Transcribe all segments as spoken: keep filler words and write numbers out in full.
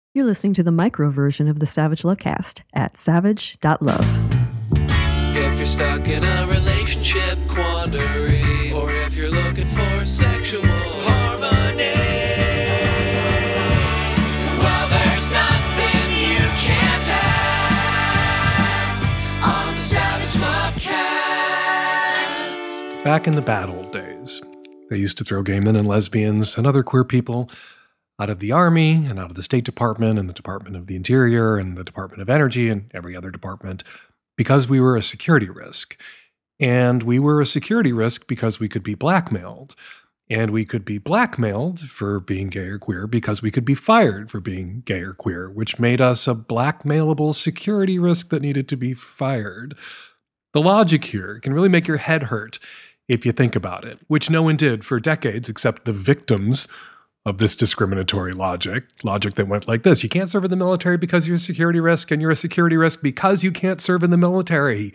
You're listening to the micro version of the Savage Lovecast at savage dot love. If you're stuck in a relationship quandary, or if you're looking for sexual harmony, well, there's nothing you can't ask on the Savage Lovecast. Back in the bad old days, they used to throw gay men and lesbians and other queer people out of the Army and out of the State Department and the Department of the Interior and the Department of Energy and every other department because we were a security risk. And we were a security risk because we could be blackmailed. And we could be blackmailed for being gay or queer because we could be fired for being gay or queer, which made us a blackmailable security risk that needed to be fired. The logic here can really make your head hurt if you think about it, which no one did for decades except the victims of this discriminatory logic, logic that went like this. You can't serve in the military because you're a security risk, and you're a security risk because you can't serve in the military.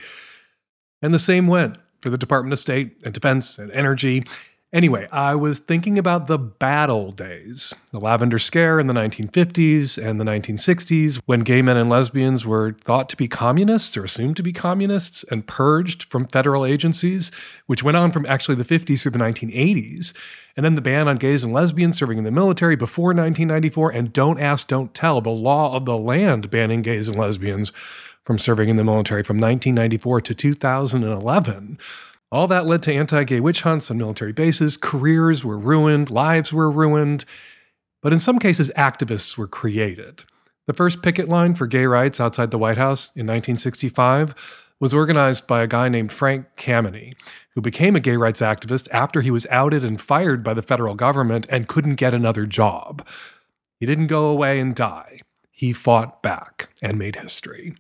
And the same went for the Department of State and Defense and Energy. Anyway, I was thinking about the bad old days, the Lavender Scare in the nineteen fifties and the nineteen sixties, when gay men and lesbians were thought to be communists or assumed to be communists and purged from federal agencies, which went on from actually the fifties through the nineteen eighties. And then the ban on gays and lesbians serving in the military before nineteen ninety-four, and don't ask, don't tell, the law of the land banning gays and lesbians from serving in the military from nineteen ninety-four to two thousand eleven. All that led to anti-gay witch hunts on military bases. Careers were ruined, lives were ruined, but in some cases, activists were created. The first picket line for gay rights outside the White House in nineteen sixty-five was organized by a guy named Frank Kameny, who became a gay rights activist after he was outed and fired by the federal government and couldn't get another job. He didn't go away and die. He fought back and made history.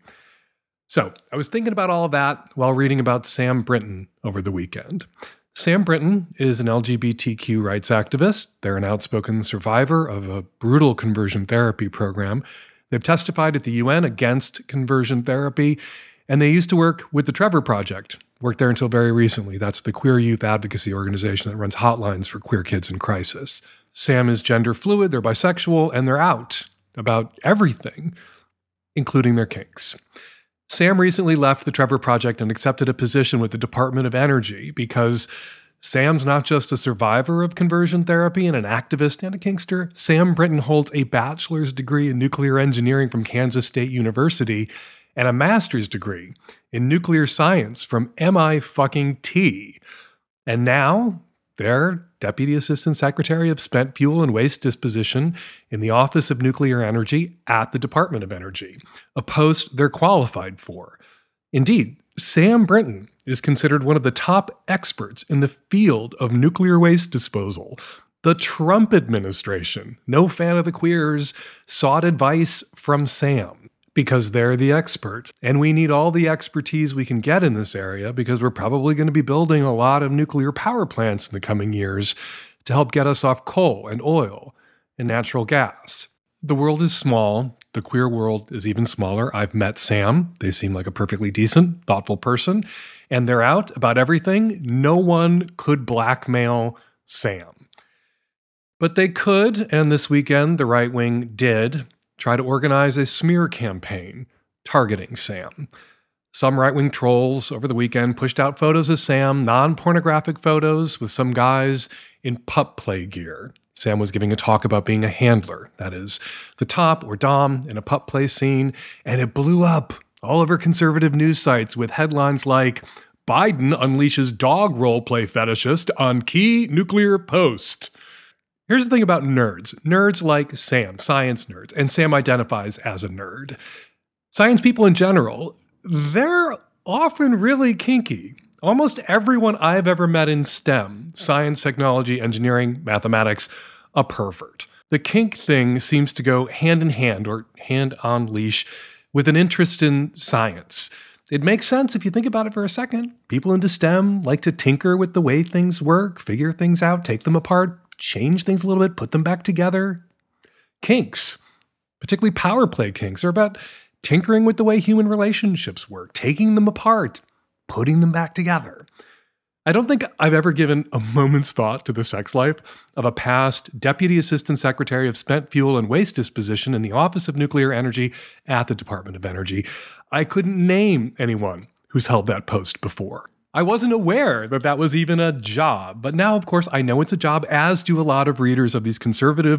So I was thinking about all of that while reading about Sam Brinton over the weekend. Sam Brinton is an L G B T Q rights activist. They're an outspoken survivor of a brutal conversion therapy program. They've testified at the U N against conversion therapy, and they used to work with the Trevor Project, worked there until very recently. That's the queer youth advocacy organization that runs hotlines for queer kids in crisis. Sam is gender fluid, they're bisexual, and they're out about everything, including their kinks. Sam recently left the Trevor Project and accepted a position with the Department of Energy because Sam's not just a survivor of conversion therapy and an activist and a kinkster. Sam Brinton holds a bachelor's degree in nuclear engineering from Kansas State University and a master's degree in nuclear science from M I fucking T. And now they're Deputy Assistant Secretary of Spent Fuel and Waste Disposition in the Office of Nuclear Energy at the Department of Energy, a post they're qualified for. Indeed, Sam Brinton is considered one of the top experts in the field of nuclear waste disposal. The Trump administration, no fan of the queers, sought advice from Sam because they're the expert. And we need all the expertise we can get in this area because we're probably going to be building a lot of nuclear power plants in the coming years to help get us off coal and oil and natural gas. The world is small. The queer world is even smaller. I've met Sam. They seem like a perfectly decent, thoughtful person. And they're out about everything. No one could blackmail Sam. But they could, and this weekend the right wing did, try to organize a smear campaign targeting Sam. Some right-wing trolls over the weekend pushed out photos of Sam, non-pornographic photos with some guys in pup play gear. Sam was giving a talk about being a handler, that is, the top or dom in a pup play scene, and it blew up all over conservative news sites with headlines like, Biden unleashes dog role-play fetishist on key nuclear post. Here's the thing about nerds. Nerds like Sam, science nerds, and Sam identifies as a nerd. Science people in general, they're often really kinky. Almost everyone I've ever met in STEM, science, technology, engineering, mathematics, a pervert. The kink thing seems to go hand in hand, or hand on leash, with an interest in science. It makes sense if you think about it for a second. People into STEM like to tinker with the way things work, figure things out, take them apart, change things a little bit, put them back together. Kinks, particularly power play kinks, are about tinkering with the way human relationships work, taking them apart, putting them back together. I don't think I've ever given a moment's thought to the sex life of a past Deputy Assistant Secretary of Spent Fuel and Waste Disposition in the Office of Nuclear Energy at the Department of Energy. I couldn't name anyone who's held that post before. I wasn't aware that that was even a job, but now, of course, I know it's a job, as do a lot of readers of these conservative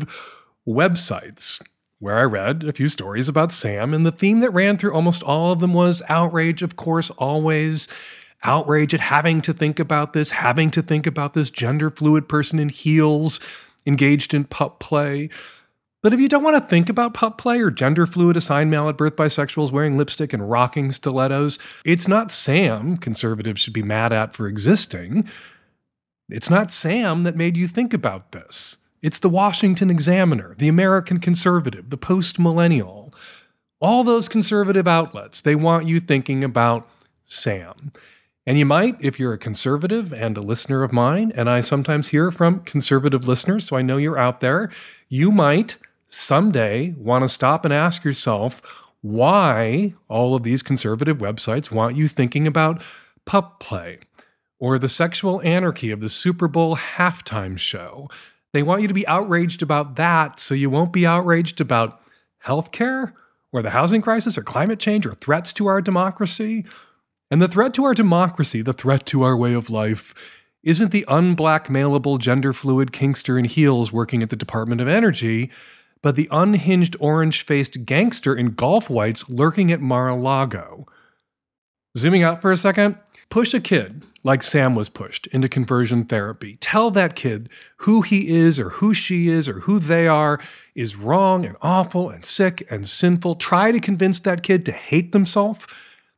websites, where I read a few stories about Sam, and the theme that ran through almost all of them was outrage, of course, always. Outrage at having to think about this, having to think about this gender fluid person in heels engaged in pup play. But if you don't want to think about pup play or gender fluid assigned male at birth bisexuals wearing lipstick and rocking stilettos, it's not Sam conservatives should be mad at for existing. It's not Sam that made you think about this. It's the Washington Examiner, the American Conservative, the Post-Millennial. All those conservative outlets, they want you thinking about Sam. And you might, if you're a conservative and a listener of mine, and I sometimes hear from conservative listeners, so I know you're out there, you might someday want to stop and ask yourself why all of these conservative websites want you thinking about pup play or the sexual anarchy of the Super Bowl halftime show. They want you to be outraged about that so you won't be outraged about healthcare or the housing crisis or climate change or threats to our democracy. And the threat to our democracy, the threat to our way of life, isn't the unblackmailable gender fluid kinkster in heels working at the Department of Energy, but the unhinged orange-faced gangster in golf whites lurking at Mar-a-Lago. Zooming out for a second, push a kid, like Sam was pushed, into conversion therapy. Tell that kid who he is or who she is or who they are is wrong and awful and sick and sinful. Try to convince that kid to hate themselves.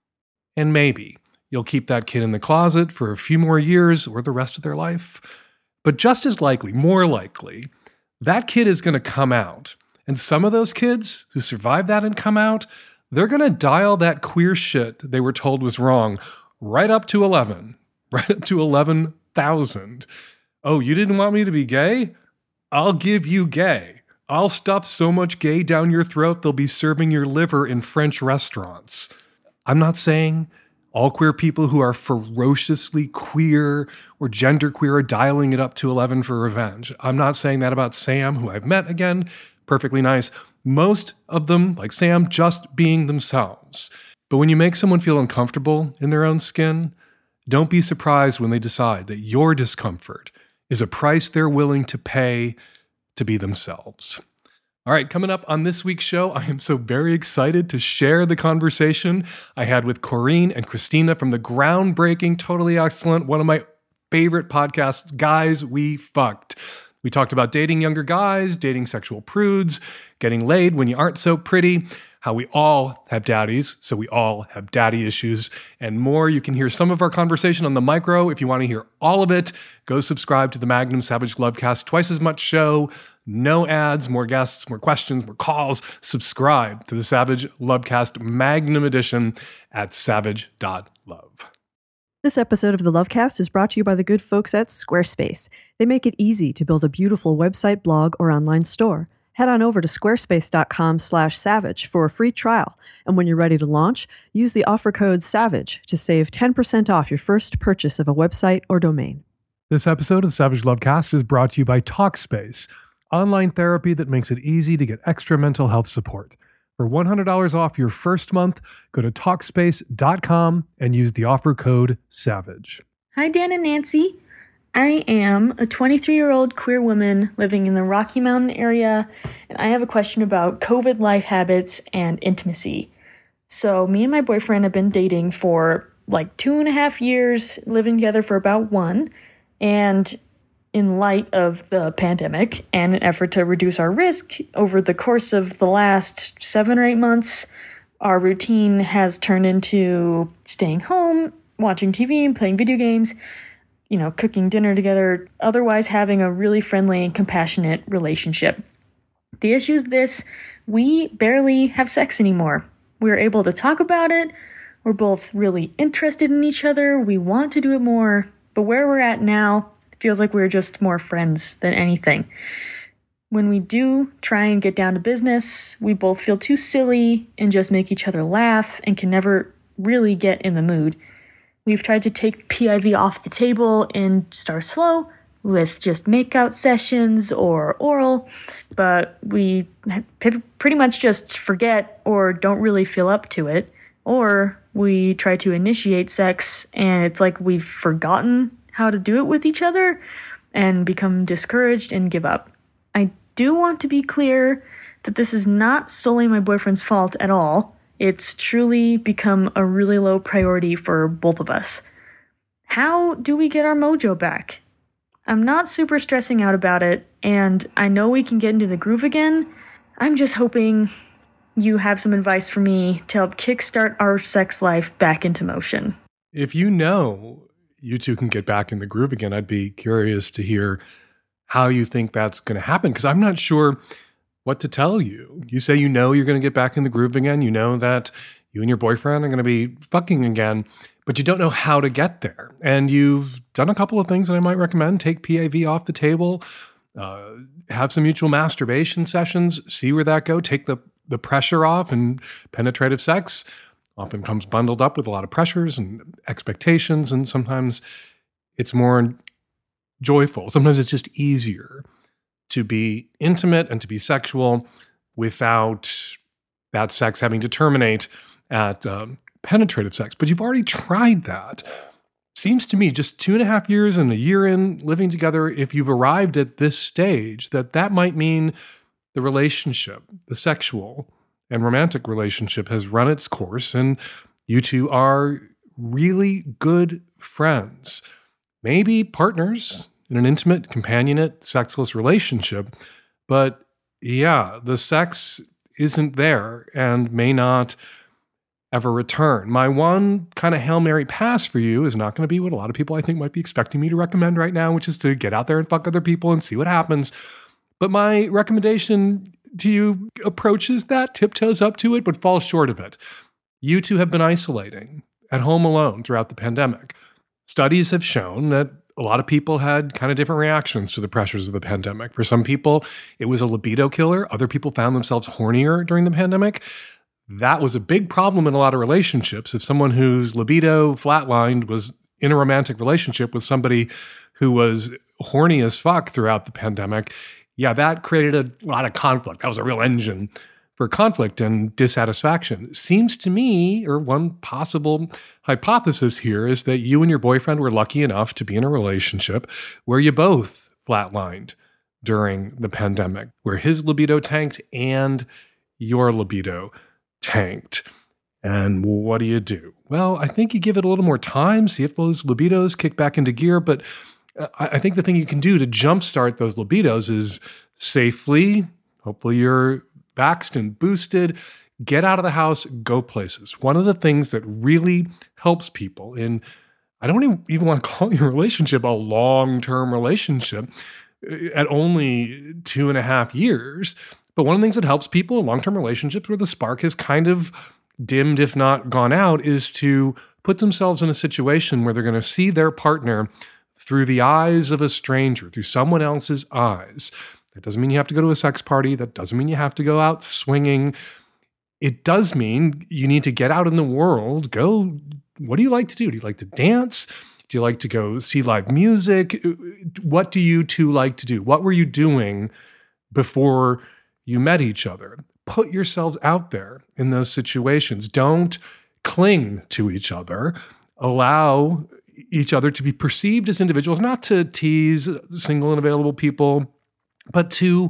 And maybe you'll keep that kid in the closet for a few more years or the rest of their life. But just as likely, more likely, that kid is going to come out. And some of those kids who survive that and come out, they're going to dial that queer shit they were told was wrong right up to eleven, right up to eleven thousand. Oh, you didn't want me to be gay? I'll give you gay. I'll stuff so much gay down your throat, they'll be serving your liver in French restaurants. I'm not saying all queer people who are ferociously queer or genderqueer are dialing it up to eleven for revenge. I'm not saying that about Sam, who I've met again, perfectly nice. Most of them, like Sam, just being themselves. But when you make someone feel uncomfortable in their own skin, don't be surprised when they decide that your discomfort is a price they're willing to pay to be themselves. All right, coming up on this week's show, I am so very excited to share the conversation I had with Corinne and Christina from the groundbreaking, totally excellent, one of my favorite podcasts, Guys We Fucked. We talked about dating younger guys, dating sexual prudes, getting laid when you aren't so pretty, how we all have daddies, so we all have daddy issues, and more. You can hear some of our conversation on the micro. If you want to hear all of it, go subscribe to the Magnum Savage Lovecast. Twice as much show, no ads, more guests, more questions, more calls. Subscribe to the Savage Lovecast Magnum Edition at savage dot love. This episode of the Lovecast is brought to you by the good folks at Squarespace. They make it easy to build a beautiful website, blog, or online store. Head on over to squarespace.com slash savage for a free trial. And when you're ready to launch, use the offer code SAVAGE to save ten percent off your first purchase of a website or domain. This episode of the Savage Lovecast is brought to you by Talkspace, online therapy that makes it easy to get extra mental health support. For one hundred dollars off your first month, go to Talkspace dot com and use the offer code SAVAGE. Hi, Dan and Nancy. I am a twenty-three-year-old queer woman living in the Rocky Mountain area, and I have a question about COVID life habits and intimacy. So me and my boyfriend have been dating for like two and a half years, living together for about one, and in light of the pandemic and an effort to reduce our risk over the course of the last seven or eight months, our routine has turned into staying home, watching T V and playing video games, you know, cooking dinner together, otherwise having a really friendly and compassionate relationship. The issue is this: we barely have sex anymore. We're able to talk about it. We're both really interested in each other. We want to do it more. But where we're at now, it feels like we're just more friends than anything. When we do try and get down to business, we both feel too silly and just make each other laugh and can never really get in the mood. We've tried to take P I V off the table and start slow with just makeout sessions or oral, but we p- pretty much just forget or don't really feel up to it. Or we try to initiate sex and it's like we've forgotten how to do it with each other and become discouraged and give up. I do want to be clear that this is not solely my boyfriend's fault at all. It's truly become a really low priority for both of us. How do we get our mojo back? I'm not super stressing out about it, and I know we can get into the groove again. I'm just hoping you have some advice for me to help kickstart our sex life back into motion. If you know you two can get back in the groove again, I'd be curious to hear how you think that's going to happen, because I'm not sure what to tell you. You say you know you're going to get back in the groove again. You know that you and your boyfriend are going to be fucking again, but you don't know how to get there. And you've done a couple of things that I might recommend. Take P I V off the table, uh, have some mutual masturbation sessions, see where that go. Take the, the pressure off, and penetrative sex often comes bundled up with a lot of pressures and expectations, and sometimes it's more joyful. Sometimes it's just easier to be intimate and to be sexual without that sex having to terminate at um, penetrative sex. But you've already tried that. Seems to me, just two and a half years and a year in living together, if you've arrived at this stage, that that might mean the relationship, the sexual and romantic relationship, has run its course and you two are really good friends. Maybe partners in an intimate, companionate, sexless relationship. But yeah, the sex isn't there and may not ever return. My one kind of Hail Mary pass for you is not going to be what a lot of people I think might be expecting me to recommend right now, which is to get out there and fuck other people and see what happens. But my recommendation to you approaches that, tiptoes up to it, but falls short of it. You two have been isolating at home alone throughout the pandemic. Studies have shown that a lot of people had kind of different reactions to the pressures of the pandemic. For some people, it was a libido killer. Other people found themselves hornier during the pandemic. That was a big problem in a lot of relationships. If someone whose libido flatlined was in a romantic relationship with somebody who was horny as fuck throughout the pandemic, yeah, that created a lot of conflict. That was a real engine for conflict and dissatisfaction. Seems to me, or one possible hypothesis here, is that you and your boyfriend were lucky enough to be in a relationship where you both flatlined during the pandemic, where his libido tanked and your libido tanked. And what do you do? Well, I think you give it a little more time, see if those libidos kick back into gear. But I think the thing you can do to jumpstart those libidos is safely, hopefully you're vaxxed and boosted, get out of the house, go places. One of the things that really helps people in, I don't even want to call your relationship a long-term relationship at only two and a half years, but one of the things that helps people in long-term relationships where the spark has kind of dimmed, if not gone out, is to put themselves in a situation where they're going to see their partner through the eyes of a stranger, through someone else's eyes. That doesn't mean you have to go to a sex party. That doesn't mean you have to go out swinging. It does mean you need to get out in the world. Go, what do you like to do? Do you like to dance? Do you like to go see live music? What do you two like to do? What were you doing before you met each other? Put yourselves out there in those situations. Don't cling to each other. Allow each other to be perceived as individuals, not to tease single and available people, but to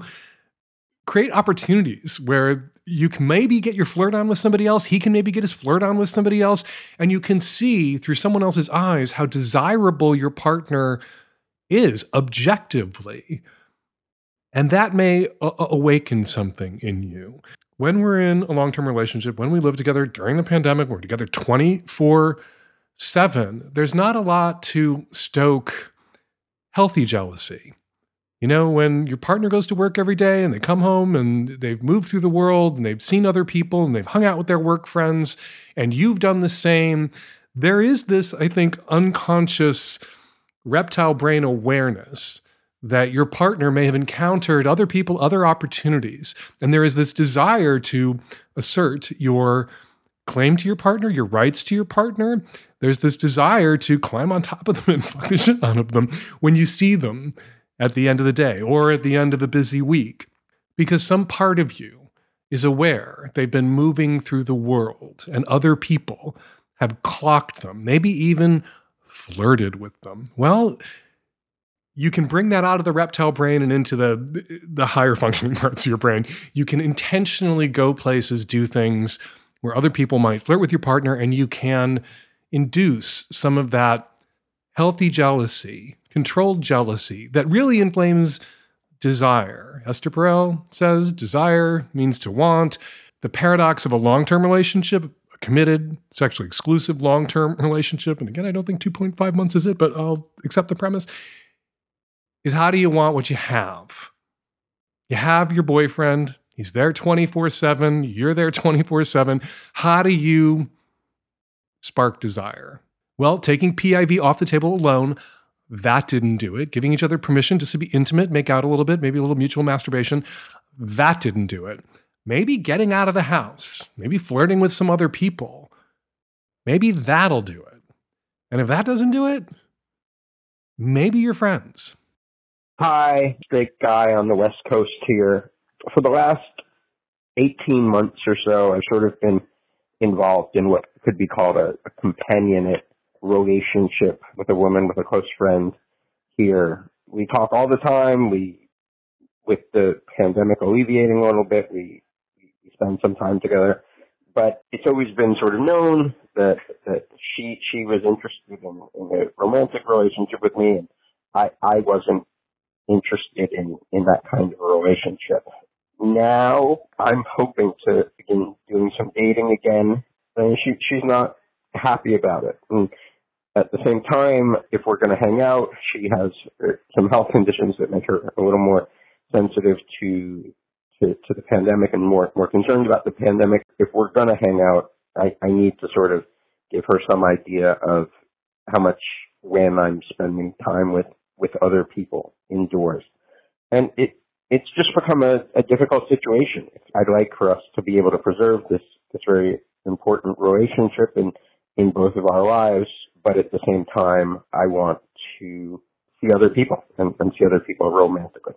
create opportunities where you can maybe get your flirt on with somebody else. He can maybe get his flirt on with somebody else. And you can see through someone else's eyes how desirable your partner is objectively. And that may a- awaken something in you. When we're in a long-term relationship, when we live together during the pandemic, we're together twenty-four seven, there's not a lot to stoke healthy jealousy. You know, when your partner goes to work every day and they come home and they've moved through the world and they've seen other people and they've hung out with their work friends and you've done the same, there is this, I think, unconscious reptile brain awareness that your partner may have encountered other people, other opportunities. And there is this desire to assert your claim to your partner, your rights to your partner. There's this desire to climb on top of them and fuck the shit out of them when you see them at the end of the day or at the end of a busy week. Because some part of you is aware they've been moving through the world and other people have clocked them, maybe even flirted with them. Well, you can bring that out of the reptile brain and into the, the higher functioning parts of your brain. You can intentionally go places, do things where other people might flirt with your partner, and you can induce some of that healthy jealousy, controlled jealousy that really inflames desire. Esther Perel says desire means to want. The paradox of a long-term relationship, a committed, sexually exclusive long-term relationship, and again, I don't think two point five months is it, but I'll accept the premise, is how do you want what you have? You have your boyfriend. He's there twenty-four seven. You're there twenty-four seven. How do you spark desire? Well, taking P I V off the table alone, that didn't do it. Giving each other permission just to be intimate, make out a little bit, maybe a little mutual masturbation, that didn't do it. Maybe getting out of the house, maybe flirting with some other people, maybe that'll do it. And if that doesn't do it, maybe your friends. Hi, straight guy on the West Coast here. For the last eighteen months or so, I've sort of been involved in what could be called a, a companionate relationship with a woman, with a close friend here. We talk all the time. We, with the pandemic alleviating a little bit, we, we spend some time together. But it's always been sort of known that that she she was interested in, in a romantic relationship with me, and I, I wasn't interested in, in that kind of a relationship. Now I'm hoping to begin doing some dating again, and she she's not happy about it. And at the same time, if we're going to hang out, she has some health conditions that make her a little more sensitive to to, to the pandemic and more more concerned about the pandemic. If we're going to hang out, I, I need to sort of give her some idea of how much when I'm spending time with, with other people indoors. And it it's just become a, a difficult situation. I'd like for us to be able to preserve this, this very important relationship in, in both of our lives, but at the same time, I want to see other people and, and see other people romantically.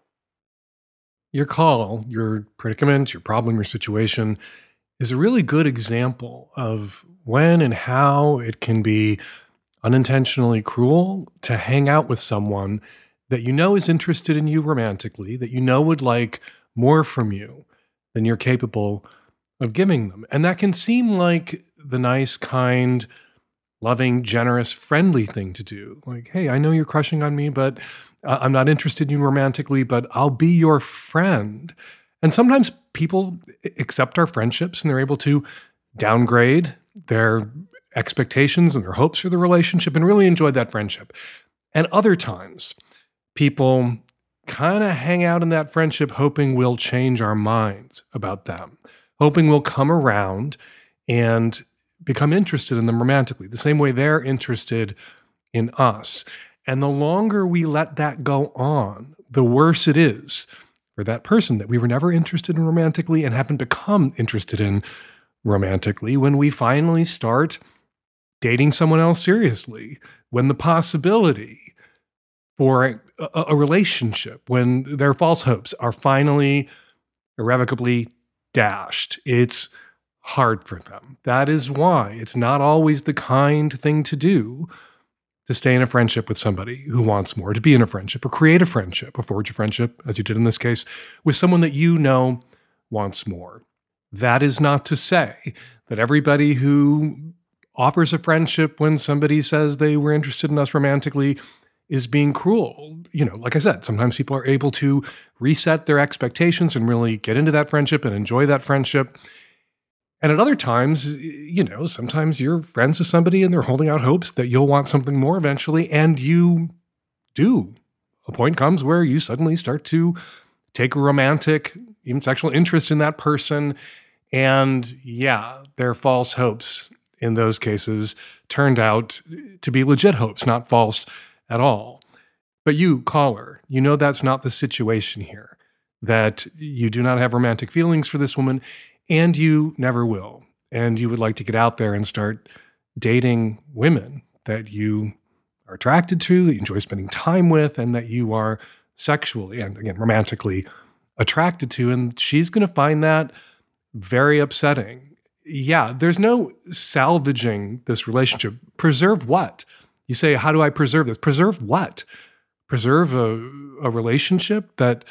Your call, your predicament, your problem, your situation is a really good example of when and how it can be unintentionally cruel to hang out with someone that you know is interested in you romantically, that you know would like more from you than you're capable of giving them. And that can seem like the nice, kind, loving, generous, friendly thing to do. Like, hey, I know you're crushing on me, but uh, I'm not interested in you romantically, but I'll be your friend. And sometimes people accept our friendships and they're able to downgrade their expectations and their hopes for the relationship and really enjoy that friendship. And other times, people kind of hang out in that friendship hoping we'll change our minds about them, hoping we'll come around and become interested in them romantically, the same way they're interested in us. And the longer we let that go on, the worse it is for that person that we were never interested in romantically and haven't become interested in romantically when we finally start dating someone else seriously, when the possibility for a, a, a relationship, when their false hopes are finally irrevocably dashed, it's hard for them. That is why it's not always the kind thing to do to stay in a friendship with somebody who wants more, to be in a friendship or create a friendship, or forge a friendship, as you did in this case, with someone that you know wants more. That is not to say that everybody who offers a friendship when somebody says they were interested in us romantically is being cruel. You know, like I said, sometimes people are able to reset their expectations and really get into that friendship and enjoy that friendship. And at other times, you know, sometimes you're friends with somebody and they're holding out hopes that you'll want something more eventually, and you do. A point comes where you suddenly start to take a romantic, even sexual interest in that person, and yeah, their false hopes in those cases turned out to be legit hopes, not false at all. But you, caller, you know that's not the situation here, that you do not have romantic feelings for this woman, and you never will. and you would like to get out there and start dating women that you are attracted to, that you enjoy spending time with, and that you are sexually and, again, romantically attracted to. And she's going to find that very upsetting. Yeah, there's no salvaging this relationship. Preserve what? You say, how do I preserve this? Preserve what? Preserve a, a relationship that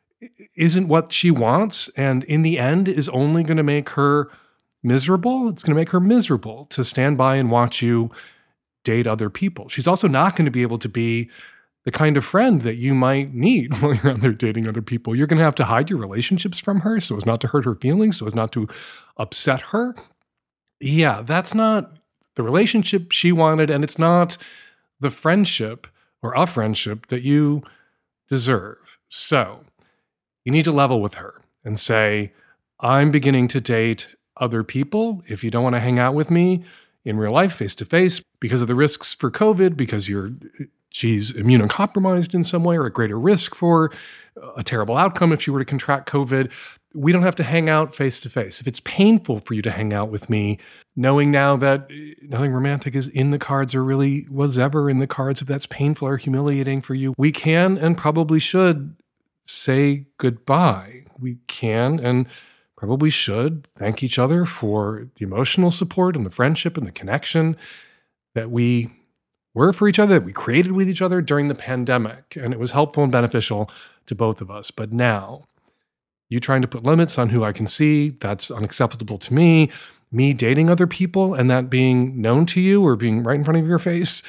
isn't what she wants and in the end is only going to make her miserable? It's going to make her miserable to stand by and watch you date other people. She's also not going to be able to be the kind of friend that you might need while you're out there dating other people. You're going to have to hide your relationships from her so as not to hurt her feelings, so as not to upset her. Yeah, that's not the relationship she wanted, and it's not the friendship or a friendship that you deserve. So you need to level with her and say, I'm beginning to date other people. If you don't want to hang out with me in real life, face-to-face, because of the risks for COVID, because you're she's immunocompromised in some way or at greater risk for a terrible outcome if she were to contract COVID, we don't have to hang out face-to-face. If it's painful for you to hang out with me, knowing now that nothing romantic is in the cards or really was ever in the cards, if that's painful or humiliating for you, we can and probably should say goodbye. We can and probably should thank each other for the emotional support and the friendship and the connection that we were for each other, that we created with each other during the pandemic. And it was helpful and beneficial to both of us. But now, you trying to put limits on who I can see, that's unacceptable to me. Me dating other people and that being known to you or being right in front of your face,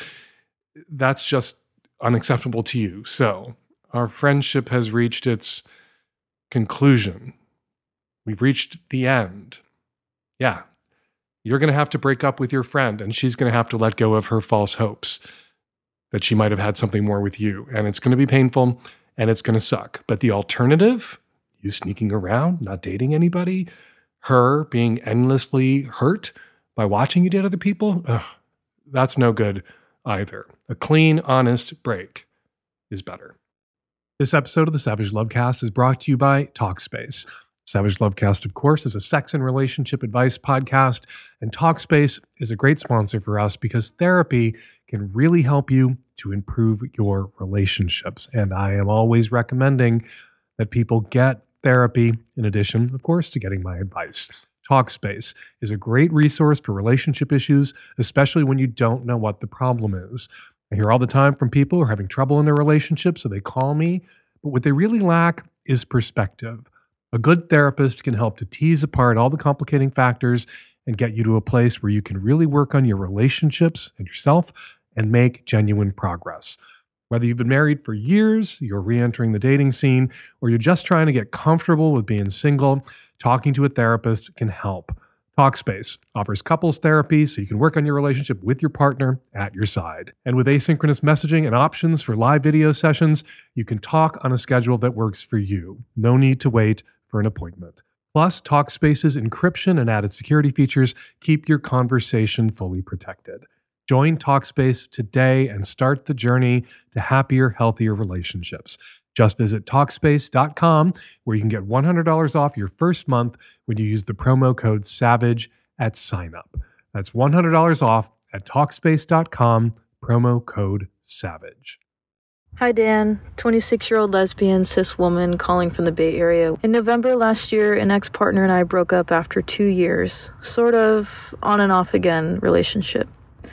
that's just unacceptable to you. So our friendship has reached its conclusion. We've reached the end. Yeah, you're going to have to break up with your friend, and she's going to have to let go of her false hopes that she might have had something more with you. And it's going to be painful, and it's going to suck. But the alternative, you sneaking around, not dating anybody, her being endlessly hurt by watching you date other people, ugh, that's no good either. A clean, honest break is better. This episode of the Savage Lovecast is brought to you by Talkspace. Savage Lovecast, of course, is a sex and relationship advice podcast, and Talkspace is a great sponsor for us because therapy can really help you to improve your relationships. And I am always recommending that people get therapy in addition, of course, to getting my advice. Talkspace is a great resource for relationship issues, especially when you don't know what the problem is. I hear all the time from people who are having trouble in their relationships, so they call me, but what they really lack is perspective. A good therapist can help to tease apart all the complicating factors and get you to a place where you can really work on your relationships and yourself and make genuine progress. Whether you've been married for years, you're re-entering the dating scene, or you're just trying to get comfortable with being single, talking to a therapist can help. Talkspace offers couples therapy so you can work on your relationship with your partner at your side. And with asynchronous messaging and options for live video sessions, you can talk on a schedule that works for you. No need to wait for an appointment. Plus, Talkspace's encryption and added security features keep your conversation fully protected. Join Talkspace today and start the journey to happier, healthier relationships. Just visit Talkspace dot com where you can get one hundred dollars off your first month when you use the promo code SAVAGE at sign-up. That's one hundred dollars off at Talkspace dot com, promo code SAVAGE. Hi Dan, twenty-six-year-old lesbian cis woman calling from the Bay Area. In November last year, an ex-partner and I broke up after two years, sort of on and off again relationship.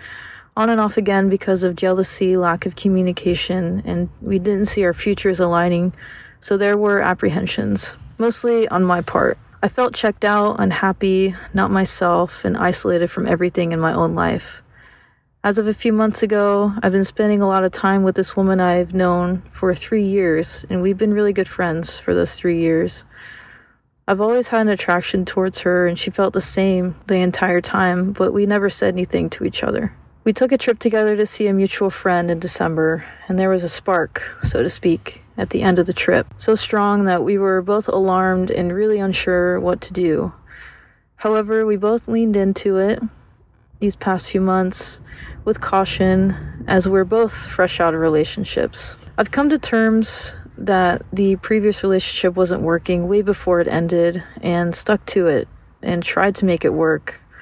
On and off again because of jealousy, lack of communication, and we didn't see our futures aligning, so there were apprehensions, mostly on my part. I felt checked out, unhappy, not myself, and isolated from everything in my own life. As of a few months ago, I've been spending a lot of time with this woman I've known for three years, and we've been really good friends for those three years. I've always had an attraction towards her, and she felt the same the entire time, but we never said anything to each other. We took a trip together to see a mutual friend in December, and there was a spark, so to speak, at the end of the trip, so strong that we were both alarmed and really unsure what to do. However, we both leaned into it these past few months with caution, as we're both fresh out of relationships. I've come to terms that the previous relationship wasn't working way before it ended and stuck to it and tried to make it work.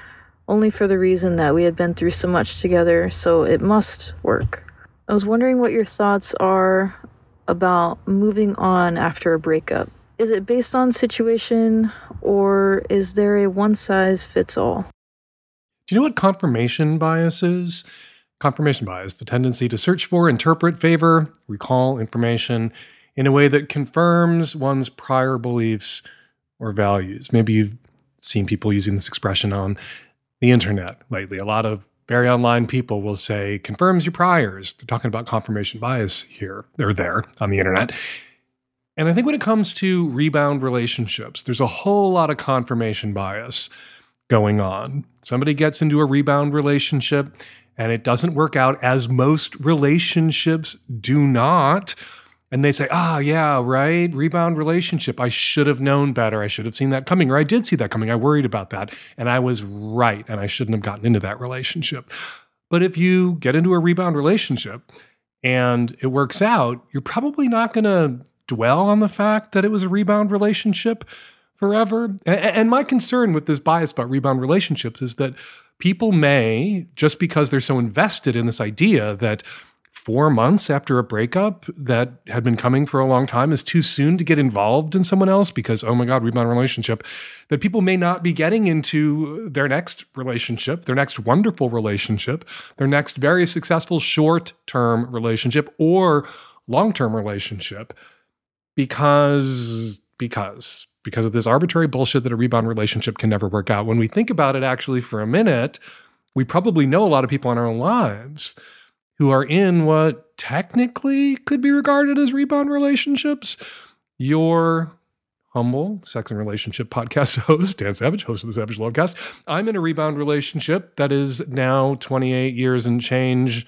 only for the reason that we had been through so much together, so it must work. I was wondering what your thoughts are about moving on after a breakup. Is it based on situation, or is there a one-size-fits-all? Do you know what confirmation bias is? Confirmation bias, the tendency to search for, interpret, favor, recall information in a way that confirms one's prior beliefs or values. Maybe you've seen people using this expression on the internet lately. A lot of very online people will say, confirms your priors. They're talking about confirmation bias here or there on the internet. And I think when it comes to rebound relationships, there's a whole lot of confirmation bias going on. Somebody gets into a rebound relationship and it doesn't work out, as most relationships do not. And they say, ah, yeah, right, rebound relationship. I should have known better. I should have seen that coming, or I did see that coming. I worried about that, and I was right, and I shouldn't have gotten into that relationship. But if you get into a rebound relationship and it works out, you're probably not going to dwell on the fact that it was a rebound relationship forever. And my concern with this bias about rebound relationships is that people may, just because they're so invested in this idea that four months after a breakup that had been coming for a long time is too soon to get involved in someone else because, oh my God, rebound relationship, that people may not be getting into their next relationship, their next wonderful relationship, their next very successful short-term relationship or long-term relationship because, because, because of this arbitrary bullshit that a rebound relationship can never work out. When we think about it actually for a minute, we probably know a lot of people in our own lives who are in what technically could be regarded as rebound relationships. Your humble sex and relationship podcast host, Dan Savage, host of the Savage Lovecast. I'm in a rebound relationship that is now twenty-eight years and change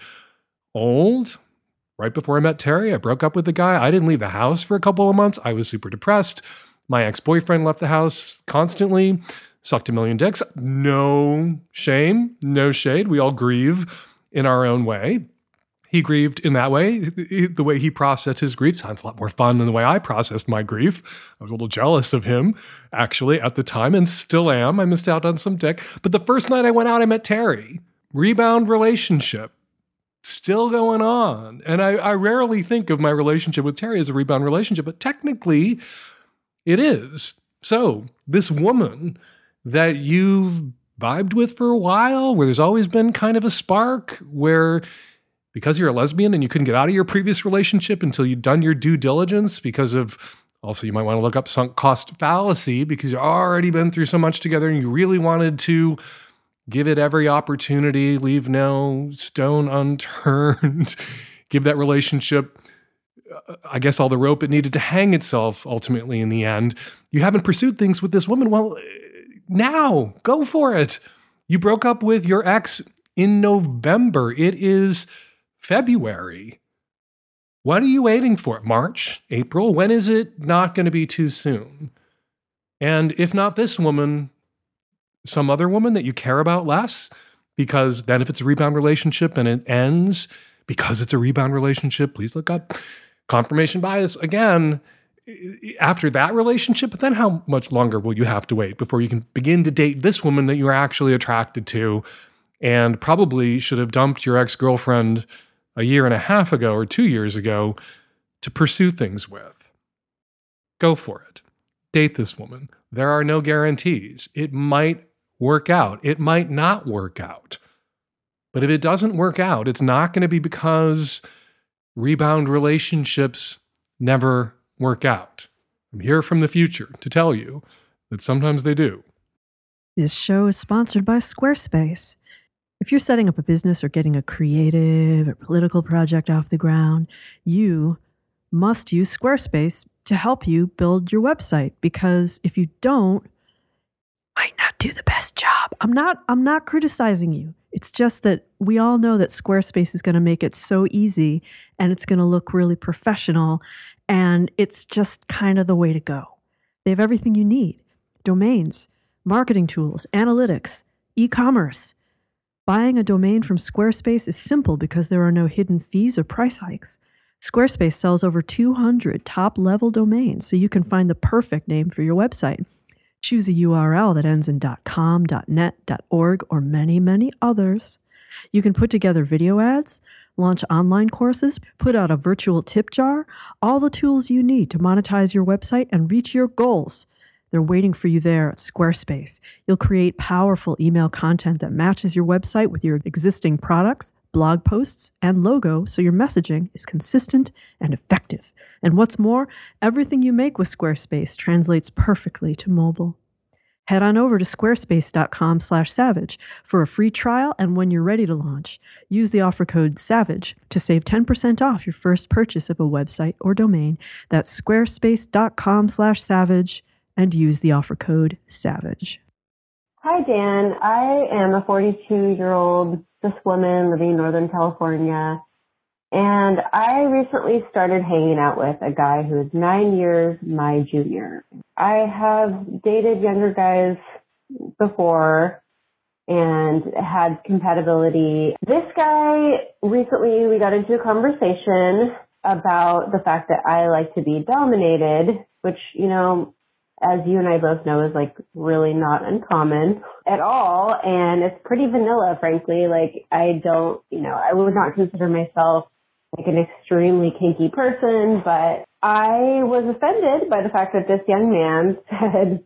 old. Right before I met Terry, I broke up with the guy. I didn't leave the house for a couple of months. I was super depressed. My ex-boyfriend left the house constantly, sucked a million dicks. No shame, no shade. We all grieve in our own way. He grieved in that way. The way he processed his grief sounds a lot more fun than the way I processed my grief. I was a little jealous of him, actually, at the time, and still am. I missed out on some dick. But the first night I went out, I met Terry. Rebound relationship. Still going on. And I, I rarely think of my relationship with Terry as a rebound relationship, but technically it is. So this woman that you've vibed with for a while, where there's always been kind of a spark, where because you're a lesbian and you couldn't get out of your previous relationship until you'd done your due diligence because of, also you might want to look up sunk cost fallacy because you've already been through so much together and you really wanted to give it every opportunity, leave no stone unturned, give that relationship, I guess, all the rope it needed to hang itself ultimately in the end. You haven't pursued things with this woman. Well, now, go for it. You broke up with your ex in November. It is February. What are you waiting for? March? April? When is it not going to be too soon? And if not this woman, some other woman that you care about less? Because then if it's a rebound relationship and it ends because it's a rebound relationship, please look up confirmation bias again after that relationship. But then how much longer will you have to wait before you can begin to date this woman that you are actually attracted to and probably should have dumped your ex-girlfriend a year and a half ago or two years ago to pursue things with? Go for it. Date this woman. There are no guarantees. It might work out. It might not work out. But if it doesn't work out, it's not going to be because rebound relationships never work out. I'm here from the future to tell you that sometimes they do. This show is sponsored by Squarespace. If you're setting up a business or getting a creative or political project off the ground, you must use Squarespace to help you build your website, because if you don't, might not do the best job. I'm not I'm not criticizing you. It's just that we all know that Squarespace is going to make it so easy and it's going to look really professional, and it's just kind of the way to go. They have everything you need. Domains, marketing tools, analytics, e-commerce. Buying a domain from Squarespace is simple because there are no hidden fees or price hikes. Squarespace sells over two hundred top-level domains, so you can find the perfect name for your website. Choose a U R L that ends in .com, .net, .org, or many, many others. You can put together video ads, launch online courses, put out a virtual tip jar, all the tools you need to monetize your website and reach your goals. They're waiting for you there at Squarespace. You'll create powerful email content that matches your website with your existing products, blog posts, and logo so your messaging is consistent and effective. And what's more, everything you make with Squarespace translates perfectly to mobile. Head on over to squarespace.com slash savage for a free trial, and when you're ready to launch, use the offer code SAVAGE to save ten percent off your first purchase of a website or domain. That's squarespace.com slash savage and use the offer code SAVAGE. Hi, Dan. I am a forty-two-year-old cis woman living in Northern California, and I recently started hanging out with a guy who is nine years my junior. I have dated younger guys before and had compatibility. This guy, recently we got into a conversation about the fact that I like to be dominated, which, you know, as you and I both know, is like really not uncommon at all. And it's pretty vanilla, frankly. Like, I don't, you know, I would not consider myself like an extremely kinky person, but I was offended by the fact that this young man said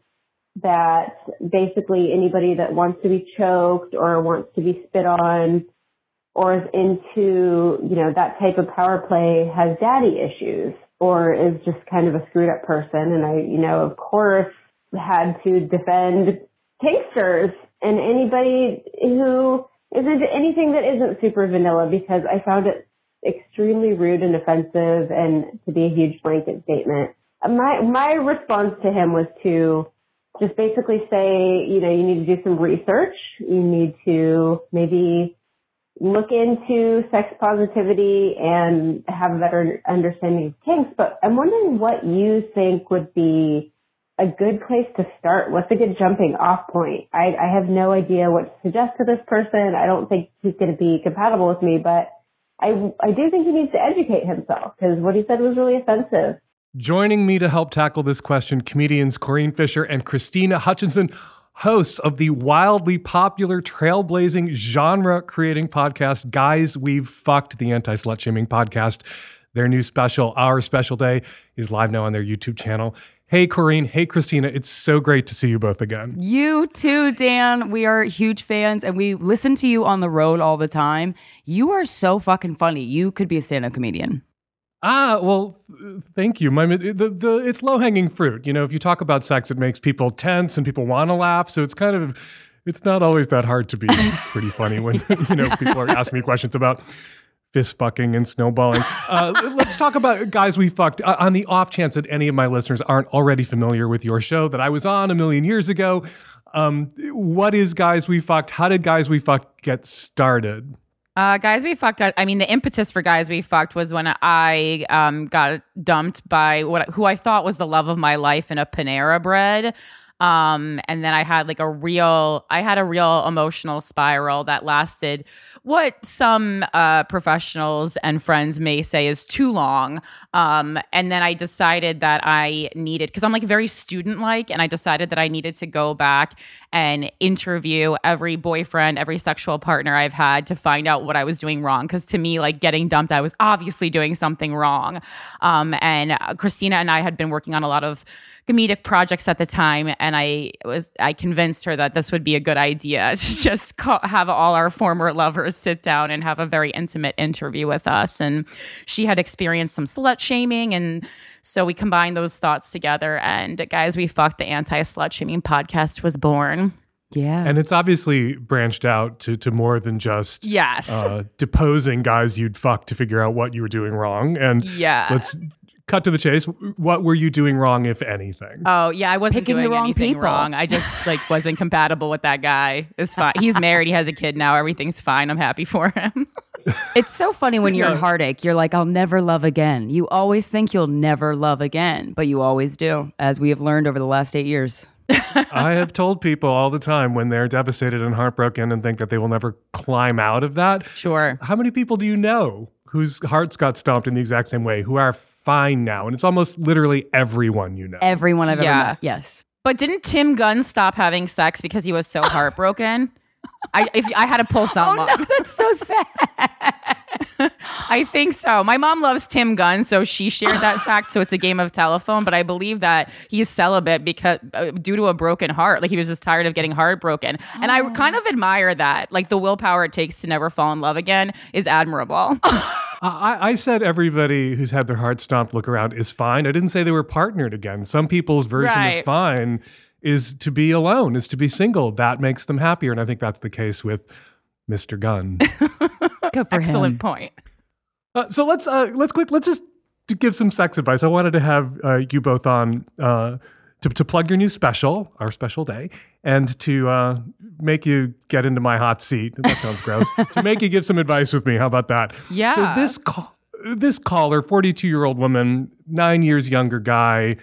that basically anybody that wants to be choked or wants to be spit on or is into, you know, that type of power play has daddy issues or is just kind of a screwed up person. And I, you know, of course, had to defend kinksters and anybody who is into anything that isn't super vanilla, because I found it extremely rude and offensive and to be a huge blanket statement. My my response to him was to just basically say, you know, you need to do some research. You need to maybe look into sex positivity and have a better understanding of kinks. But I'm wondering what you think would be a good place to start. What's a good jumping off point? I, I have no idea what to suggest to this person. I don't think he's going to be compatible with me, but I, I do think he needs to educate himself because what he said was really offensive. Joining me to help tackle this question, comedians Corinne Fisher and Christina Hutchinson, hosts of the wildly popular, trailblazing, genre-creating podcast, Guys We've Fucked, the anti-slut-shaming podcast. Their new special, Our Special Day, is live now on their YouTube channel. Hey, Corinne. Hey, Christina. It's so great to see you both again. You too, Dan. We are huge fans, and we listen to you on the road all the time. You are so fucking funny. You could be a stand-up comedian. Ah, well, thank you. My, the, the, it's low-hanging fruit. You know, if you talk about sex, it makes people tense and people want to laugh. So it's kind of, it's not always that hard to be pretty funny when, you know, people are asking me questions about fist fucking and snowballing. Uh, let's talk about Guys We Fucked. Uh, on the off chance that any of my listeners aren't already familiar with your show that I was on a million years ago, um, what is Guys We Fucked? How did Guys We Fucked get started? Uh, Guys We Fucked, I mean, the impetus for Guys We Fucked was when I um, got dumped by what who I thought was the love of my life in a Panera Bread. Um, and then I had like a real, I had a real emotional spiral that lasted what some uh, professionals and friends may say is too long. Um, and then I decided that I needed, because I'm like very student-like, and I decided that I needed to go back and interview every boyfriend, every sexual partner I've had to find out what I was doing wrong. Because to me, like getting dumped, I was obviously doing something wrong. Um, and Christina and I had been working on a lot of comedic projects at the time, and I was I convinced her that this would be a good idea to just call, have all our former lovers sit down and have a very intimate interview with us. And she had experienced some slut shaming, and so we combined those thoughts together. And Guys We Fucked, the anti-slut shaming podcast, was born. Yeah, and it's obviously branched out to to more than just yes uh, deposing guys you'd fuck to figure out what you were doing wrong. And yeah, let's cut to the chase. What were you doing wrong, if anything? Oh, yeah, I wasn't Picking doing the wrong anything people. wrong. I just like wasn't compatible with that guy. It's fine. He's married. He has a kid now. Everything's fine. I'm happy for him. It's so funny when you're in heartache. You're like, I'll never love again. You always think you'll never love again, but you always do, as we have learned over the last eight years. I have told people all the time when they're devastated and heartbroken and think that they will never climb out of that. Sure. How many people do you know whose hearts got stomped in the exact same way, who are fine now? And it's almost literally everyone you know. Everyone I've Yeah. ever met. Yes. But didn't Tim Gunn stop having sex because he was so heartbroken? I if I had to pull some Oh up. no, that's so sad. I think so. My mom loves Tim Gunn, so she shared that fact. So it's a game of telephone. But I believe that he's celibate because uh, due to a broken heart. Like he was just tired of getting heartbroken, and I kind of admire that. Like the willpower it takes to never fall in love again is admirable. I, I said everybody who's had their heart stomped look around is fine. I didn't say they were partnered again. Some people's version Right. of fine is to be alone, is to be single. That makes them happier. And I think that's the case with Mister Gunn. Good for Excellent him. point. Uh, so let's uh, let's quick let's just to give some sex advice. I wanted to have uh, you both on uh, to to plug your new special, our special day, and to uh, make you get into my hot seat. That sounds gross. To make you give some advice with me. How about that? Yeah. So this call, this caller, forty-two year old woman, nine years younger guy.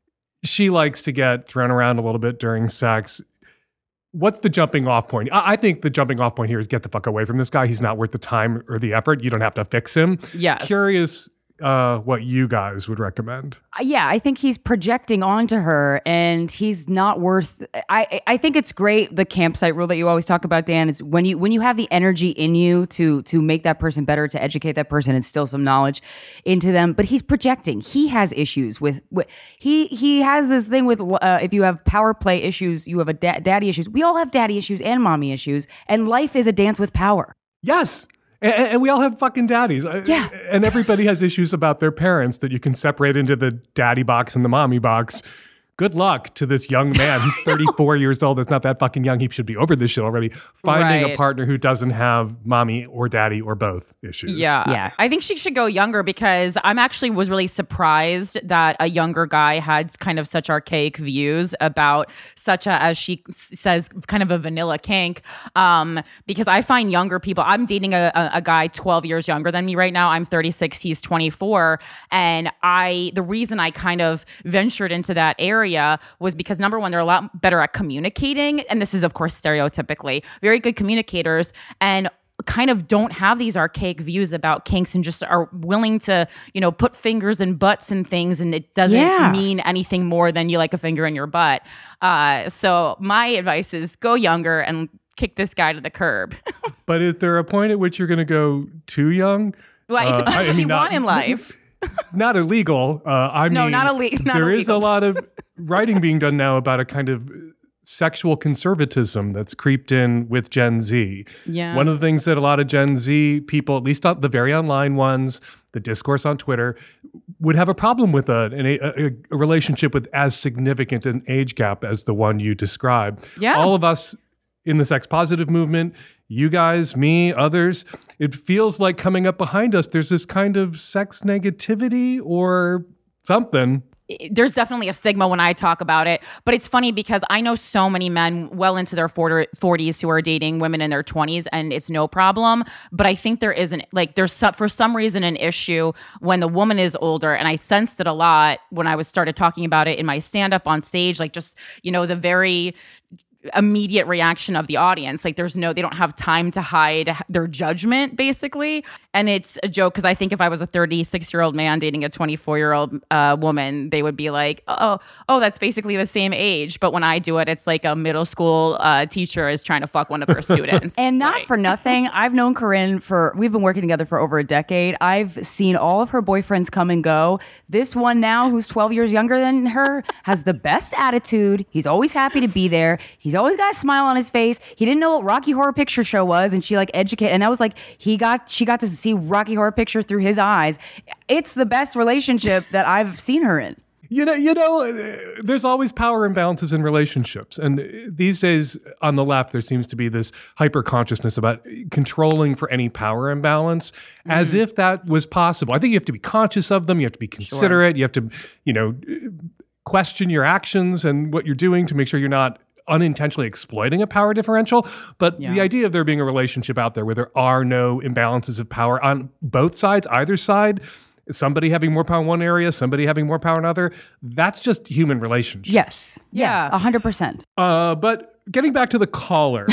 She likes to get thrown around a little bit during sex. What's the jumping off point? I I think the jumping off point here is get the fuck away from this guy. He's not worth the time or the effort. You don't have to fix him. Yes. Curious uh, what you guys would recommend. Yeah, I think he's projecting onto her, and he's not worth. I I think it's great, the campsite rule that you always talk about, Dan. It's when you when you have the energy in you to to make that person better, to educate that person, and instill some knowledge into them. But he's projecting. He has issues with. with he he has this thing with uh, if you have power play issues, you have a da- daddy issues. We all have daddy issues and mommy issues, and life is a dance with power. Yes. And, and we all have fucking daddies. Yeah. And everybody has issues about their parents that you can separate into the daddy box and the mommy box. Good luck to this young man. He's thirty-four years old. That's not that fucking young. He should be over this shit already. Finding Right. a partner who doesn't have mommy or daddy or both issues. Yeah. Yeah. I think she should go younger because I'm actually was really surprised that a younger guy had kind of such archaic views about such a, as she s- says, kind of a vanilla kink. Um, because I find younger people, I'm dating a, a, a guy twelve years younger than me right now. I'm thirty-six, he's twenty-four. And I, the reason I kind of ventured into that area was because number one, they're a lot better at communicating. And this is, of course, stereotypically very good communicators and kind of don't have these archaic views about kinks and just are willing to, you know, put fingers in butts and things. And it doesn't Yeah. mean anything more than you like a finger in your butt. Uh, so my advice is go younger and kick this guy to the curb. But is there a point at which you're going to go too young? Well, it Uh, depends I what mean, you not- want in life. Not illegal. Uh, I No, mean, not ille- not there is a illegal. lot of writing being done now about a kind of sexual conservatism that's creeped in with Gen Z. Yeah. One of the things that a lot of Gen Z people, at least on the very online ones, the discourse on Twitter, would have a problem with a, an- a, a, a relationship with as significant an age gap as the one you described. Yeah. All of us in the sex positive movement, you guys, me, others, it feels like coming up behind us, there's this kind of sex negativity or something. There's definitely a stigma when I talk about it, but it's funny because I know so many men well into their forties who are dating women in their twenties and it's no problem. But I think there isn't, like, there's some, for some reason an issue when the woman is older. And I sensed it a lot when I was started talking about it in my stand up on stage, like just, you know, the very immediate reaction of the audience. Like there's no, they don't have time to hide their judgment basically. And it's a joke because I think if I was a thirty-six year old man dating a twenty-four year old uh, woman, they would be like, oh, oh, that's basically the same age. But when I do it, it's like a middle school uh, teacher is trying to fuck one of her students. And not Like, for nothing, I've known Corinne for, we've been working together for over a decade. I've seen all of her boyfriends come and go. This one now, who's twelve years younger than her, has the best attitude. He's always happy to be there. He's always got a smile on his face. He didn't know what Rocky Horror Picture Show was, and she like educated, and that was like, he got, she got to see Rocky Horror Picture through his eyes. It's the best relationship that I've seen her in. You know, you know, uh, there's always power imbalances in relationships. And uh, these days on the left, there seems to be this hyper consciousness about controlling for any power imbalance as if that was possible. I think you have to be conscious of them. You have to be considerate. You have to, you know, question your actions and what you're doing to make sure you're not unintentionally exploiting a power differential. But Yeah. the idea of there being a relationship out there where there are no imbalances of power on both sides, either side, somebody having more power in one area, somebody having more power in another, that's just human relationships. Yes. Yes. Yeah. A hundred percent. Uh, but getting back to the caller,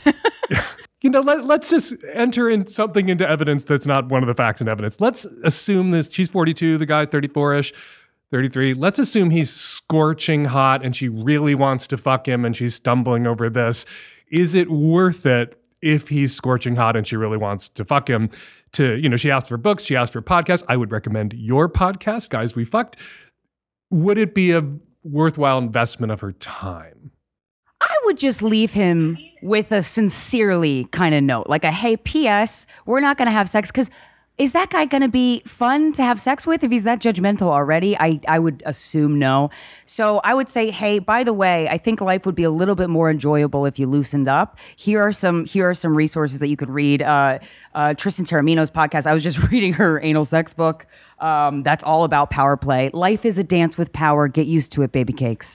you know, let, let's just enter in something into evidence that's not one of the facts and evidence. Let's assume this, she's forty-two, the guy thirty-four-ish. thirty-three. Let's assume he's scorching hot and she really wants to fuck him and she's stumbling over this. Is it worth it if he's scorching hot and she really wants to fuck him? To, you know, she asked for books, she asked for podcasts. I would recommend your podcast, Guys We Fucked. Would it be a worthwhile investment of her time? I would just leave him with a sincerely kind of note, like a, hey, P S, we're not going to have sex, because is that guy going to be fun to have sex with if he's that judgmental already? I, I would assume no. So I would say, hey, by the way, I think life would be a little bit more enjoyable if you loosened up. Here are some here are some resources that you could read. Uh, uh, Tristan Taormino's podcast. I was just reading her anal sex book. Um, that's all about power play. Life is a dance with power. Get used to it, baby cakes.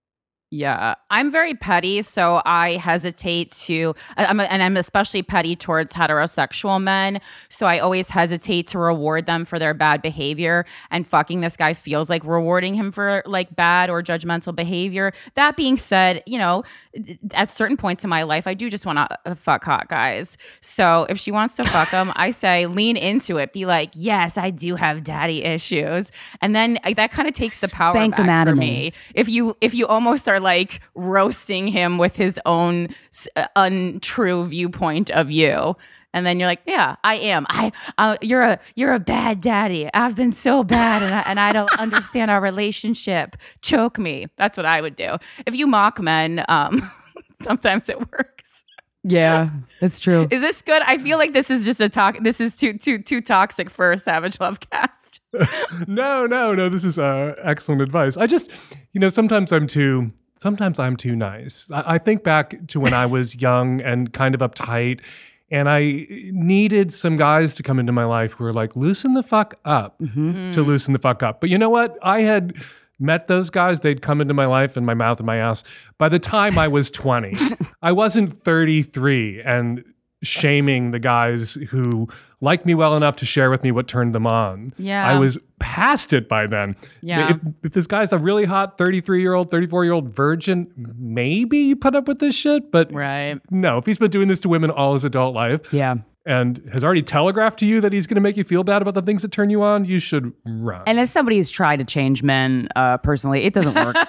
Yeah, I'm very petty, so I hesitate to, I'm, and I'm especially petty towards heterosexual men, so I always hesitate to reward them for their bad behavior, and fucking this guy feels like rewarding him for like bad or judgmental behavior. That being said, you know, at certain points in my life, I do just want to fuck hot guys. So if she wants to fuck him, I say lean into it. Be like, yes, I do have daddy issues, and then that kind of takes the power Spank back him out for of me. me. If you if you almost are like roasting him with his own uh, untrue viewpoint of you, and then you're like, yeah, I am. I uh, you're a you're a bad daddy. I've been so bad, and I, and I don't understand our relationship. Choke me. That's what I would do. If you mock men, um, sometimes it works. Yeah, that's true. Is this good? I feel like this is just a talk. This is too too too toxic for a Savage Love Cast. no, no, no. This is uh, excellent advice. I just, you know, sometimes I'm too. Sometimes I'm too nice. I, I think back to when I was young and kind of uptight, and I needed some guys to come into my life who were like, loosen the fuck up, mm-hmm. to loosen the fuck up. But you know what? I had met those guys. They'd come into my life and my mouth and my ass. By the time I was twenty, I wasn't thirty-three and shaming the guys who liked me well enough to share with me what turned them on. Yeah. I was past it by then. Yeah. If, if this guy's a really hot thirty-three-year-old, thirty-four-year-old virgin, maybe you put up with this shit, but right. No, if he's been doing this to women all his adult life, yeah, and has already telegraphed to you that he's going to make you feel bad about the things that turn you on, you should run. And as somebody who's tried to change men, uh, personally, it doesn't work.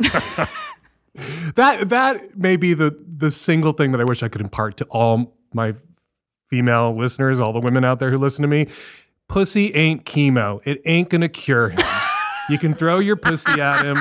that that may be the the single thing that I wish I could impart to all my female listeners, all the women out there who listen to me. Pussy ain't chemo. It ain't gonna cure him. You can throw your pussy at him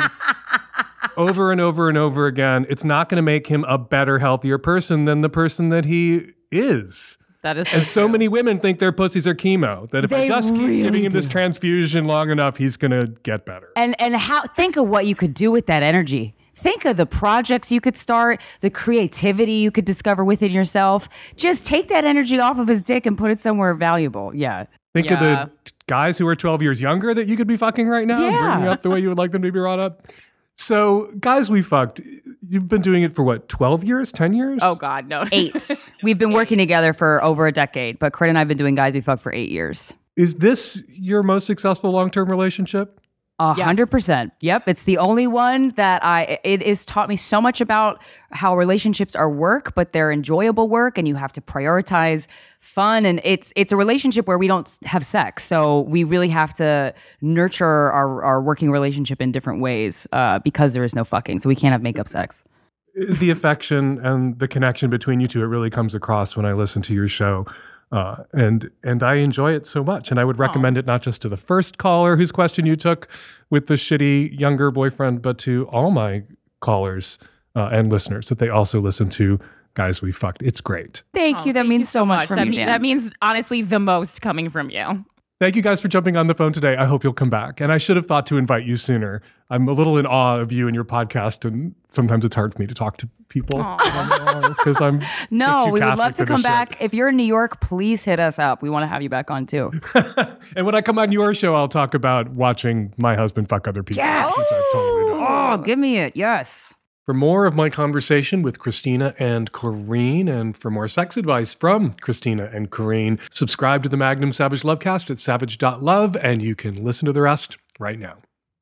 over and over and over again. It's not gonna make him a better, healthier person than the person that he is. That is so and so true. many women think their pussies are chemo, that if They I just keep really giving him this do. transfusion long enough, he's gonna get better. And and how think of what you could do with that energy. Think of the projects you could start, the creativity you could discover within yourself. Just take that energy off of his dick and put it somewhere valuable. Yeah. Think Yeah. of the t- guys who are twelve years younger that you could be fucking right now, and Yeah. bringing up the way you would like them to be brought up. So, guys we fucked, you've been doing it for what, twelve years, ten years? Oh God, no. Eight. We've been working together for over a decade, but Crit and I have been doing Guys We Fuck for eight years. Is this your most successful long-term relationship? A Yes. hundred percent. Yep. It's the only one that I, it has taught me so much about how relationships are work, but they're enjoyable work, and you have to prioritize fun. And it's, it's a relationship where we don't have sex. So we really have to nurture our, our working relationship in different ways, uh, because there is no fucking. So we can't have makeup sex. The affection and the connection between you two, it really comes across when I listen to your show. Uh, and and I enjoy it so much. And I would recommend it not just to the first caller whose question you took with the shitty younger boyfriend, but to all my callers uh, and listeners, that they also listen to Guys We Fucked. It's great. Thank Oh, you. That thank means you so much from that you, mean- Dan. That means honestly the most coming from you. Thank you guys for jumping on the phone today. I hope you'll come back. And I should have thought to invite you sooner. I'm a little in awe of you and your podcast, and sometimes it's hard for me to talk to people because I'm no, just too we would Catholic love to for come this back. shit. If you're in New York, please hit us up. We want to have you back on too. And when I come on your show, I'll talk about watching my husband fuck other people. Yes. which I've totally done. Oh, give me it. Yes. For more of my conversation with Christina and Corrine, and for more sex advice from Christina and Corrine, subscribe to the Magnum Savage Lovecast at savage dot love, and you can listen to the rest right now.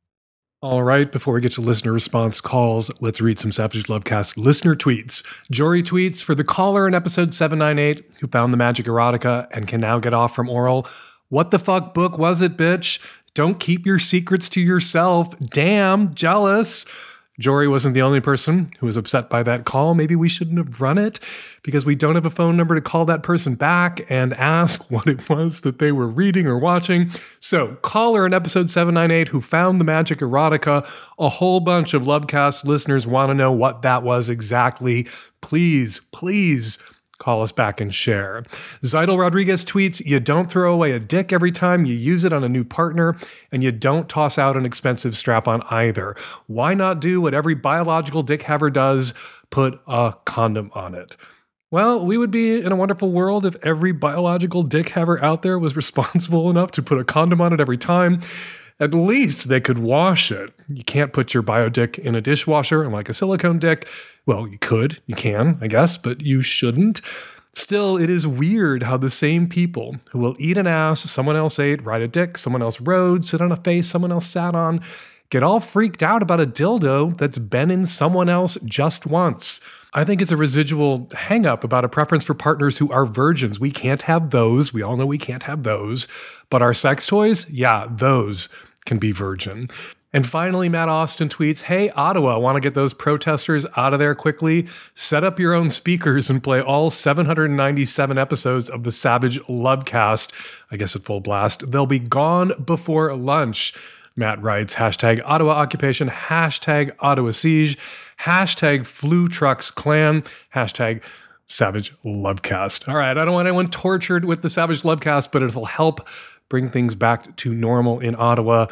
All right, before we get to listener response calls, let's read some Savage Lovecast listener tweets. Jory tweets, for the caller in episode seven ninety-eight who found the magic erotica and can now get off from oral, what the fuck book was it, bitch? Don't keep your secrets to yourself. Damn, jealous. Jory wasn't the only person who was upset by that call. Maybe we shouldn't have run it because we don't have a phone number to call that person back and ask what it was that they were reading or watching. So caller in episode seven ninety-eight who found the magic erotica. A whole bunch of Lovecast listeners want to know what that was exactly. Please, please call us back and share. Zeidel Rodriguez tweets, you don't throw away a dick every time you use it on a new partner, and you don't toss out an expensive strap-on either. Why not do what every biological dick haver does? Put a condom on it. Well, we would be in a wonderful world if every biological dick haver out there was responsible enough to put a condom on it every time. At least they could wash it. You can't put your bio dick in a dishwasher and like a silicone dick. Well, you could, you can, I guess, but you shouldn't. Still, it is weird how the same people who will eat an ass someone else ate, ride a dick someone else rode, sit on a face someone else sat on, get all freaked out about a dildo that's been in someone else just once. I think it's a residual hang-up about a preference for partners who are virgins. We can't have those. We all know we can't have those. But our sex toys, yeah, those can be virgin. And finally, Matt Austin tweets, hey, Ottawa, want to get those protesters out of there quickly? Set up your own speakers and play all seven hundred ninety-seven episodes of the Savage Lovecast, I guess at full blast. They'll be gone before lunch. Matt writes, hashtag Ottawa occupation, hashtag Ottawa siege, hashtag flu trucks clan, hashtag Savage Lovecast. All right, I don't want anyone tortured with the Savage Lovecast, but it'll help bring things back to normal in Ottawa.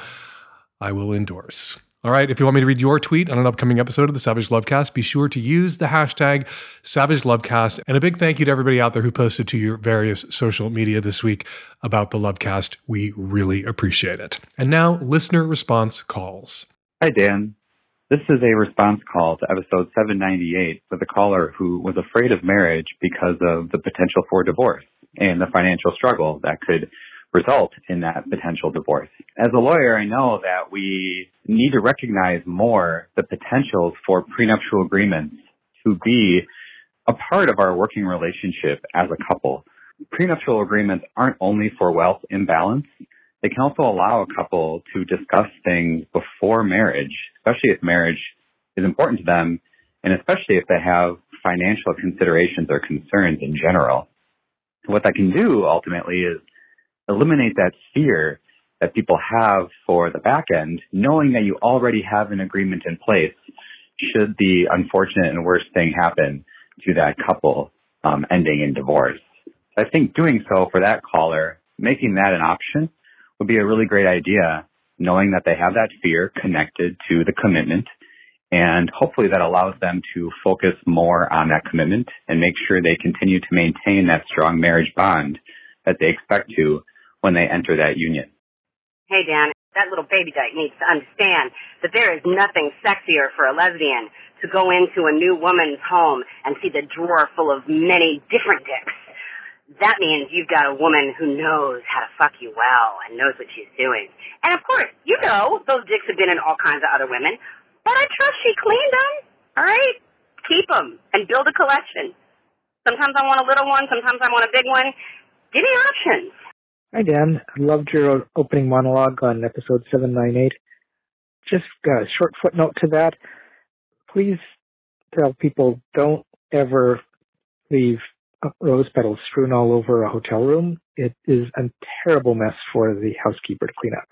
I will endorse. All right, if you want me to read your tweet on an upcoming episode of the Savage Lovecast, be sure to use the hashtag Savage Lovecast. And a big thank you to everybody out there who posted to your various social media this week about the Lovecast. We really appreciate it. And now, listener response calls. Hi, Dan. This is a response call to episode seven ninety-eight with a caller who was afraid of marriage because of the potential for divorce and the financial struggle that could result in that potential divorce. As a lawyer, I know that we need to recognize more the potentials for prenuptial agreements to be a part of our working relationship as a couple. Prenuptial agreements aren't only for wealth imbalance. They can also allow a couple to discuss things before marriage, especially if marriage is important to them, and especially if they have financial considerations or concerns in general. What that can do ultimately is eliminate that fear that people have for the back end, knowing that you already have an agreement in place should the unfortunate and worst thing happen to that couple, um, ending in divorce. So I think doing so for that caller, making that an option would be a really great idea, knowing that they have that fear connected to the commitment, and hopefully that allows them to focus more on that commitment and make sure they continue to maintain that strong marriage bond that they expect to when they enter that union. Hey, Dan, that little baby dyke needs to understand that there is nothing sexier for a lesbian to go into a new woman's home and see the drawer full of many different dicks. That means you've got a woman who knows how to fuck you well and knows what she's doing. And of course, you know those dicks have been in all kinds of other women, but I trust she cleaned them, all right? Keep them and build a collection. Sometimes I want a little one, sometimes I want a big one. Give me options. Hi, Dan. I loved your opening monologue on episode seven ninety-eight. Just a short footnote to that. Please tell people don't ever leave rose petals strewn all over a hotel room. It is a terrible mess for the housekeeper to clean up.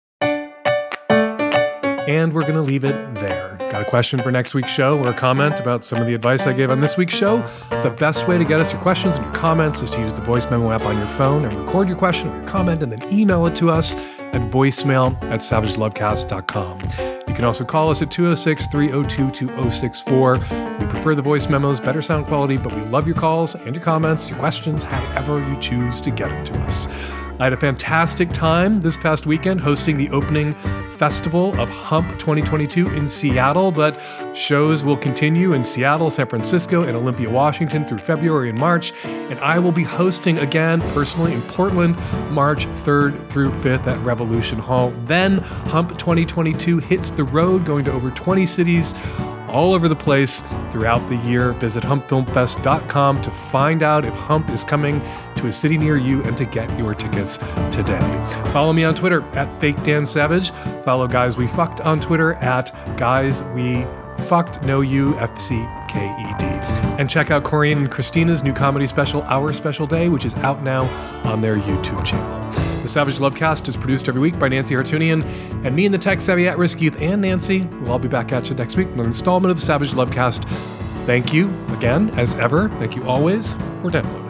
And we're going to leave it there. Got a question for next week's show or a comment about some of the advice I gave on this week's show? The best way to get us your questions and your comments is to use the voice memo app on your phone and record your question or your comment and then email it to us at voicemail at savage lovecast dot com. You can also call us at two oh six, three oh two, two oh six four. We prefer the voice memos, better sound quality, but we love your calls and your comments, your questions, however you choose to get them to us. I had a fantastic time this past weekend hosting the opening festival of Hump twenty twenty-two in Seattle, but shows will continue in Seattle, San Francisco, and Olympia, Washington through February and March, and I will be hosting again personally in Portland, March third through fifth at Revolution Hall. Then Hump twenty twenty-two hits the road, going to over twenty cities all over the place throughout the year. Visit hump film fest dot com to find out if Hump is coming to a city near you and to get your tickets today. Follow me on Twitter at Fake Dan Savage. Follow Guys We Fucked on Twitter at Guys We Fucked No U F C K E D. And check out Corrine and Christina's new comedy special, Our Special Day, which is out now on their YouTube channel. The Savage Lovecast is produced every week by Nancy Hartunian, and me and the tech-savvy at-risk youth and Nancy will all be back at you next week with another installment of the Savage Lovecast. Thank you again, as ever. Thank you always for downloading.